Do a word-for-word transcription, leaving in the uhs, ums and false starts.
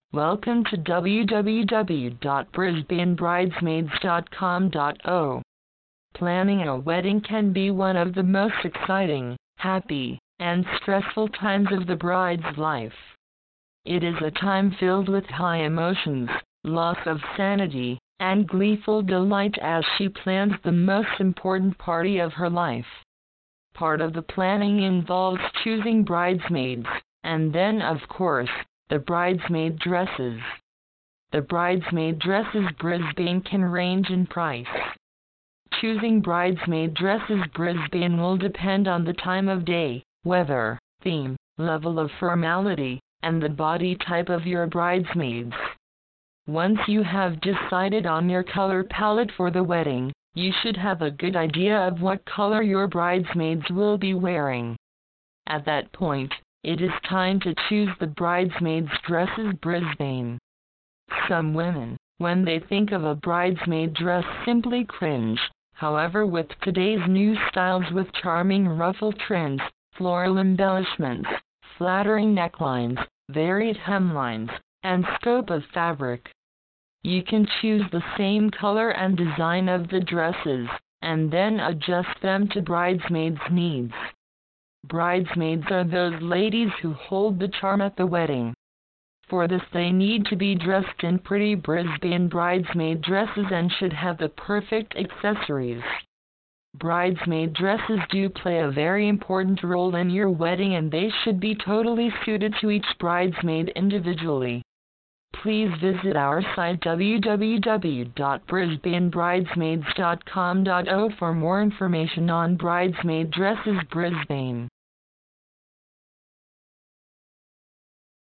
Welcome to w w w dot brisbane bridesmaids dot com dot a u. Planning a wedding can be one of the most exciting, happy, and stressful times of the bride's life. It is a time filled with high emotions, loss of sanity, and gleeful delight as she plans the most important party of her life. Part of the planning involves choosing bridesmaids, and then, of course, the bridesmaid dresses. The bridesmaid dresses Brisbane can range in price. Choosing bridesmaid dresses Brisbane will depend on the time of day, weather, theme, level of formality, and the body type of your bridesmaids. Once you have decided on your color palette for the wedding, you should have a good idea of what color your bridesmaids will be wearing. At that point, it is time to choose the bridesmaids dresses Brisbane. Some women, when they think of a bridesmaid dress, simply cringe. However, with today's new styles with charming ruffle trims, floral embellishments, flattering necklines, varied hemlines, and scope of fabric, you can choose the same color and design of the dresses, and then adjust them to bridesmaids' needs. Bridesmaids are those ladies who hold the charm at the wedding. For this, they need to be dressed in pretty Brisbane bridesmaid dresses and should have the perfect accessories. Bridesmaid dresses do play a very important role in your wedding, and they should be totally suited to each bridesmaid individually. Please visit our site w w w dot brisbane bridesmaids dot com dot a u for more information on bridesmaid dresses Brisbane.